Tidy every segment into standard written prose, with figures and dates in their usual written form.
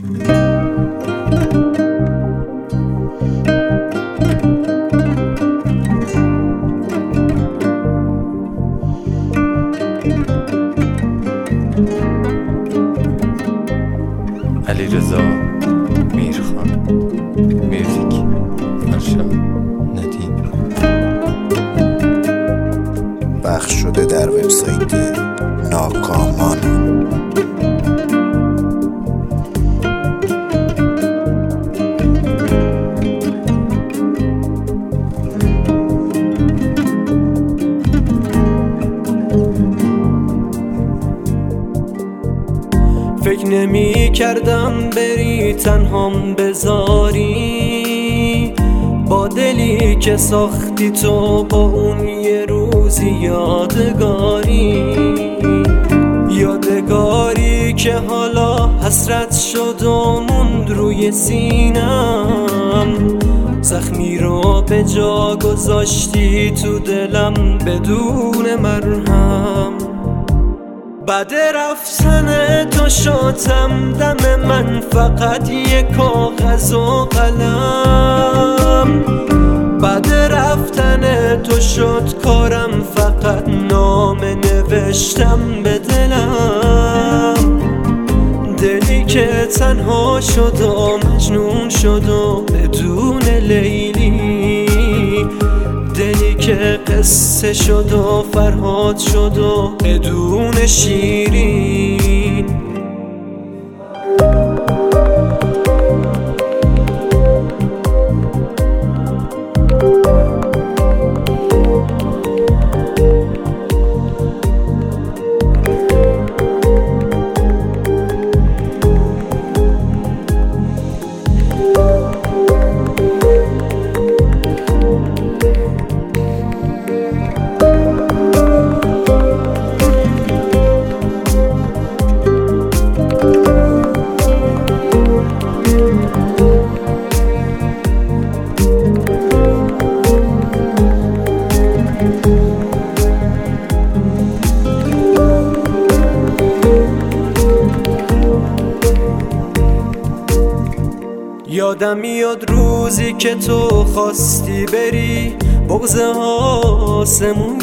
علیرضا میرخان، میوزیک فرشاد ندیم. پخش شده در وبسایت ناکامان. فکر نمی کردم بری تنهام بذاری، با دلی که ساختی تو با اون یه روزی یادگاری که حالا حسرت شد و موند روی سینم. زخمی رو به جا گذاشتی تو دلم بدون مرهم. بعد رفتن تو شدم دم من فقط یک کاغذ و قلم. بعد رفتن تو شد کارم فقط نامه نوشتم به دلم. دلی که تنها شد و مجنون شد و بدون لیلی، دلی که قصه شد و فرهاد شد و بدون شیرین. یادم میاد روزی که تو خواستی بری، بغض آسمون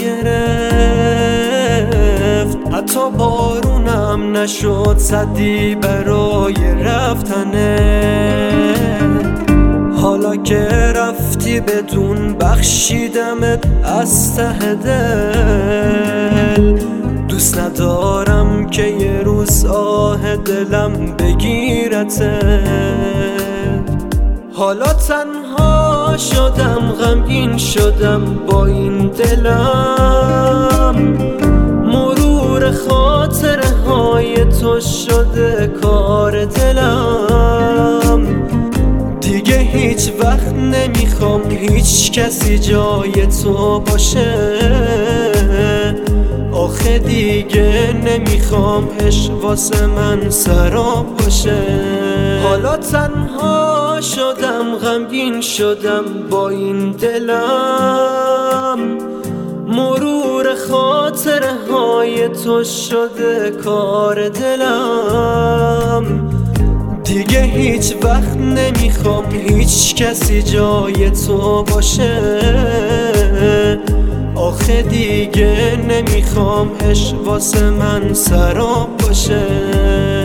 گرفت. حتی بارونم نشد سدی برای رفتنه. حالا که رفتی بدون بخشیدمت از ته دل. دوست ندارم که یه روز آه دلم بگیرته. حالا تنها شدم، غمگین شدم با این دلم. مرور خاطره های تو شده کار دلم. دیگه هیچ وقت نمیخوام هیچ کسی جای تو باشه. آخه دیگه نمیخوام عشق واسه من سراب باشه. حالا تنها شدم، غمگین شدم با این دلم. مرور خاطره های تو شده کار دلم. دیگه هیچ وقت نمیخوام هیچ کسی جای تو باشه. آخه دیگه نمیخوام عشق واسه من سراب باشه.